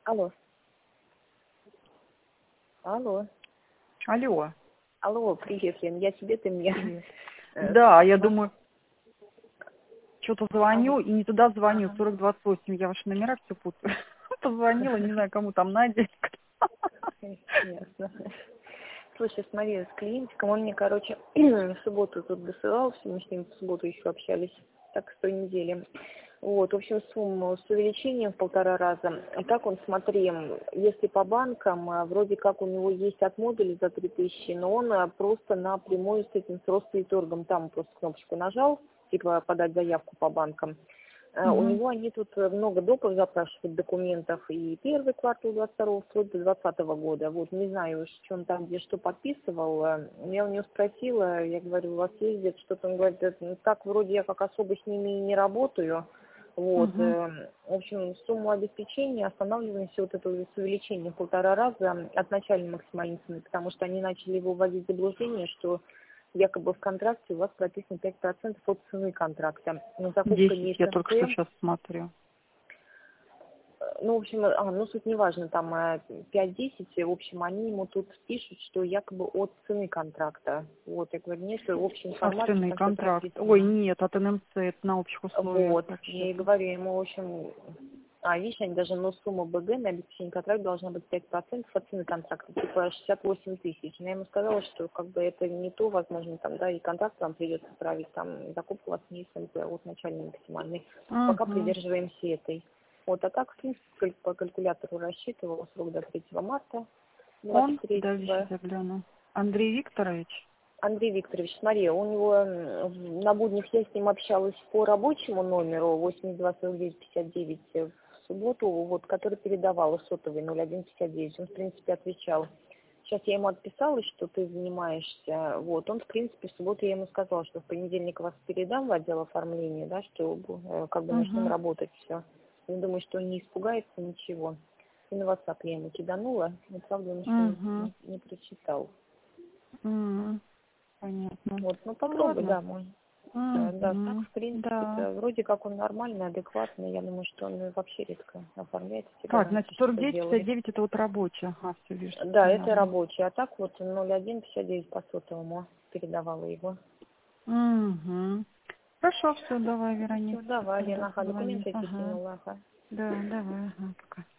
Алло. Алло. Алло. Алло, привет, Лен. Я тебе, ты мне. Привет. Да, я думаю, что-то звоню и не туда звоню, 4028. Я ваши номера все путаю. Позвонила, не знаю, кому там, Надя. Ясно. Слушай, смотри, с клиентиком, он мне, короче, в субботу тут досылал, мы с ним в субботу еще общались, так, с той недели. Вот, в общем, сумму с увеличением в 1,5 раза. И так он, смотри, если по банкам, вроде как у него есть от модуля за 3000, но он просто напрямую с этим, с Росреторгом, там просто кнопочку нажал, типа подать заявку по банкам. У него они тут много допов запрашивают документов, и первый квартал 22-го, вплоть до 2020 года. Вот, не знаю, что он там где что подписывал. Я у него спросила, я говорю, у вас ездит что-то, он говорит, так вроде я как особо с ними и не работаю. Вот, в общем, сумму обеспечения останавливаемся вот это с увеличением в 1,5 раза от начальной максимальной цены, потому что они начали его вводить в заблуждение, что якобы в контракте у вас прописано 5% от цены контракта. Но закупка 10, не я только что СНП. сейчас смотрю. Ну, в общем, ну, суть не важно, там 5-10, в общем, они ему тут пишут, что якобы от цены контракта. Вот, я говорю, нет, в общем формате Собственный там всё контракт. Ой, прописано. нет, от НМЦ, это на общих условиях Вот, я и вообще-то. говорю ему, в общем, видишь, они даже, но сумма БГ на обеспечение контракта должна быть 5% от цены контракта, типа 68 тысяч. Но я ему сказала, что как бы это не то, возможно, там, да, и контракт вам придется править, там, закупка у вас не СНП, а вот начальный максимальный. Пока придерживаемся этой. Вот, а так, в принципе, по калькулятору рассчитывала срок до 3 марта Он, подожди, сейчас 23-го. я гляну. Андрей Викторович. Андрей Викторович, смотри, у него на буднях я с ним общалась по рабочему номеру 824959 в субботу, вот, который передавала сотовый 0159. Он, в принципе, отвечал. Сейчас я ему отписалась, что ты занимаешься. Вот, он, в принципе, в субботу я ему сказала, что в понедельник вас передам в отдел оформления, да, что как бы начнем работать все. Я думаю, что он не испугается ничего. И на WhatsApp я ему киданула, но правда он еще не прочитал. Понятно. Вот, ну Ну, попробуй, ладно. да, можно. Да, так, в принципе, Да. вроде как он нормальный, адекватный. Я думаю, что он вообще редко оформляет эти Так, гарантии, значит, что делает. 49-59 это вот рабочая. Все, вижу, Да, это понятно. рабочий. А так вот 0159 по сотовому передавала его. Хорошо, все, давай, Вероника. Все, давай, Тогда Лена, позвони. документы эти кинула, ага. Да, давай, пока.